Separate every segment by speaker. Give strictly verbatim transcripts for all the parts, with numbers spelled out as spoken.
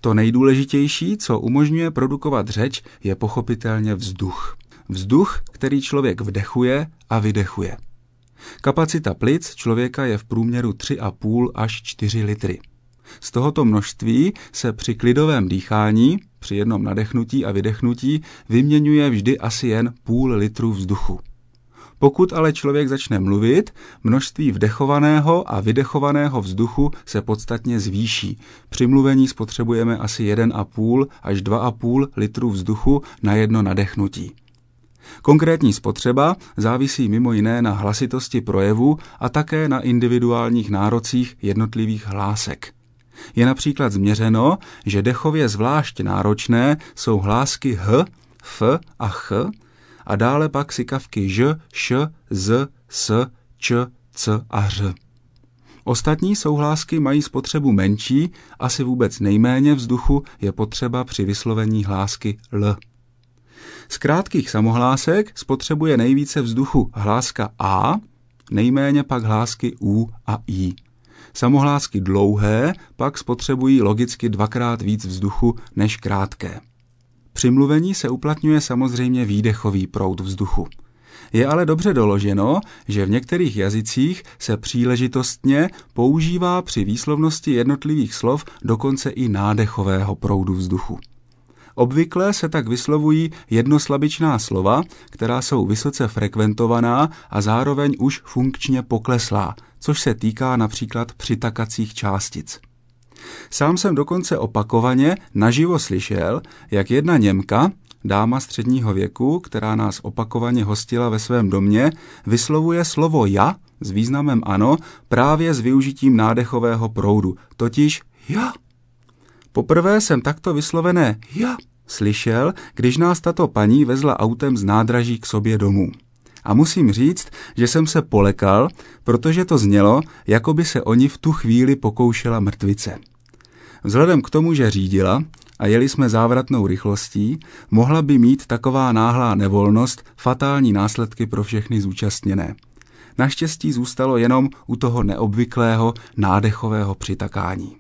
Speaker 1: To nejdůležitější, co umožňuje produkovat řeč, je pochopitelně vzduch. Vzduch, který člověk vdechuje a vydechuje. Kapacita plic člověka je v průměru tři a půl až čtyři litry. Z tohoto množství se při klidovém dýchání, při jednom nadechnutí a vydechnutí, vyměňuje vždy asi jen půl litru vzduchu. Pokud ale člověk začne mluvit, množství vdechovaného a vydechovaného vzduchu se podstatně zvýší. Při mluvení spotřebujeme asi jeden a půl až dva a půl litru vzduchu na jedno nadechnutí. Konkrétní spotřeba závisí mimo jiné na hlasitosti projevu a také na individuálních nárocích jednotlivých hlásek. Je například změřeno, že dechově zvlášť náročné jsou hlásky h, f a ch a dále pak sykavky ž, š, z, s, č, c a ř. Ostatní souhlásky mají spotřebu menší, asi vůbec nejméně vzduchu je potřeba při vyslovení hlásky l. Z krátkých samohlásek spotřebuje nejvíce vzduchu hláska a, nejméně pak hlásky u a i. Samohlásky dlouhé pak spotřebují logicky dvakrát víc vzduchu než krátké. Při mluvení se uplatňuje samozřejmě výdechový proud vzduchu. Je ale dobře doloženo, že v některých jazycích se příležitostně používá při výslovnosti jednotlivých slov dokonce i nádechového proudu vzduchu. Obvykle se tak vyslovují jednoslabičná slova, která jsou vysoce frekventovaná a zároveň už funkčně pokleslá, což se týká například přitakacích částic. Sám jsem dokonce opakovaně naživo slyšel, jak jedna Němka, dáma středního věku, která nás opakovaně hostila ve svém domě, vyslovuje slovo ja s významem ano právě s využitím nádechového proudu, totiž ja. Poprvé jsem takto vyslovené ja slyšel, když nás tato paní vezla autem z nádraží k sobě domů. A musím říct, že jsem se polekal, protože to znělo, jako by se o ní v tu chvíli pokoušela mrtvice. Vzhledem k tomu, že řídila a jeli jsme závratnou rychlostí, mohla by mít taková náhlá nevolnost fatální následky pro všechny zúčastněné. Naštěstí zůstalo jenom u toho neobvyklého nádechového přitakání.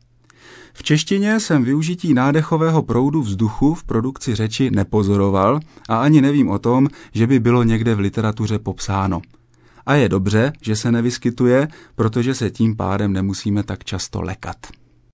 Speaker 1: V češtině jsem využití nádechového proudu vzduchu v produkci řeči nepozoroval a ani nevím o tom, že by bylo někde v literatuře popsáno. A je dobře, že se nevyskytuje, protože se tím pádem nemusíme tak často lekat.